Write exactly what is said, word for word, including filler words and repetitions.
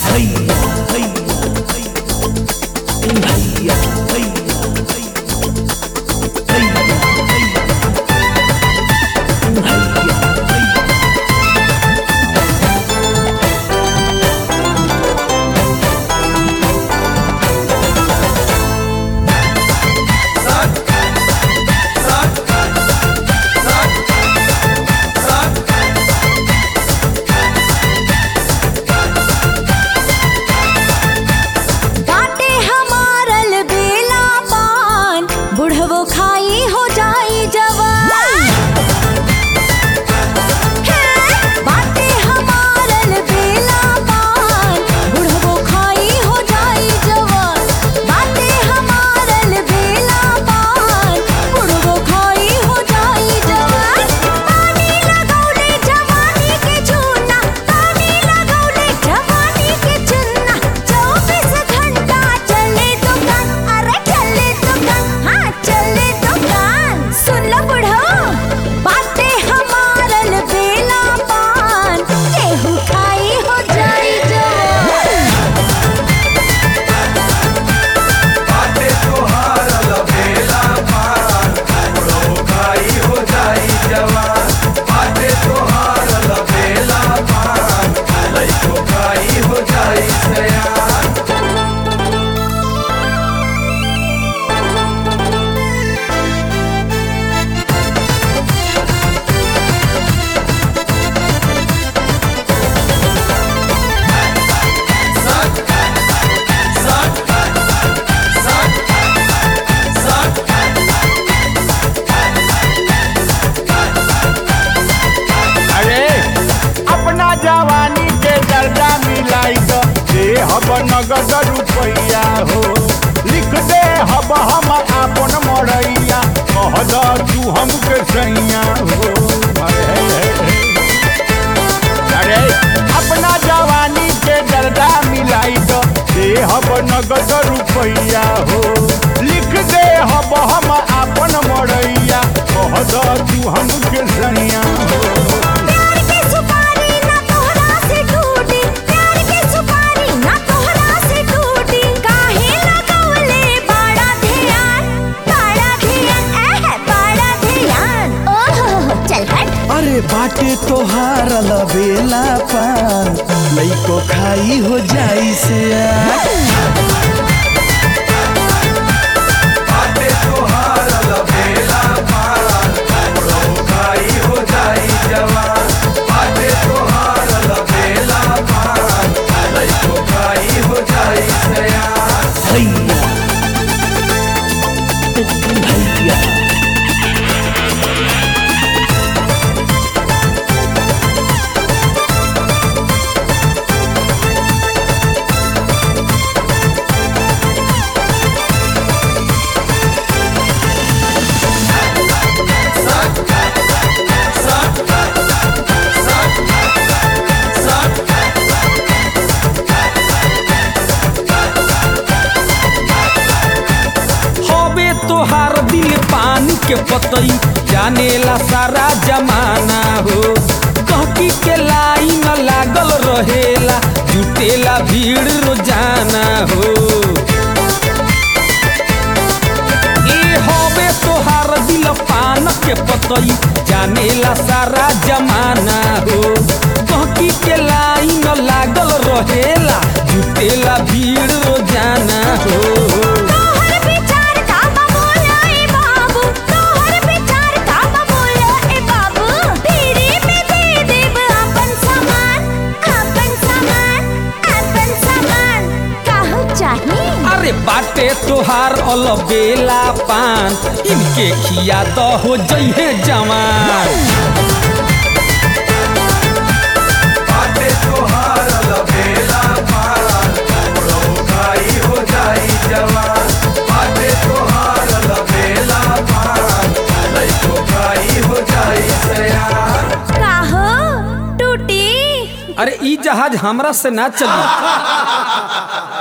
नगद रुपैया हो लिख दे हब हम आपन मरैया कह द तू हमके सैया हो। अरे अपना जवानी के दर्दा मिलाई दो दे हब नगद रुपैया हो लिख दे हब हम आपन मरैया कह द तू हमके सैया हो। अरे बाटे तोहार लबेला पान लइको खाई हो जाई से बाटे तोहार लबेला पान लइको खाई हो जाई जवान। बाटे तोहार लबेला पान लइको खाई हो जाई सयान। तोहार दिल पानी के पतई जानेला सारा जमाना हो कहकी के लाइन लागल रहेला जुटेला भीड़ रोजाना हो। ए होबे तोहार दिल पान के पतई जानेला सारा जमाना हो कहकी के लाइन लागल रहेला जुटेला भीड़ रोजाना हो। अरे बाटे तोहार अलबेला पान इनके खिया तो हो जइहे जवान। बाटे तोहार अलबेला पान लइको खाई हो जाई जवान। बाटे तोहार अलबेला पान लइको खाई हो जाई सयान। काहो टूटी? अरे ई जहाज हमरा से ना चली।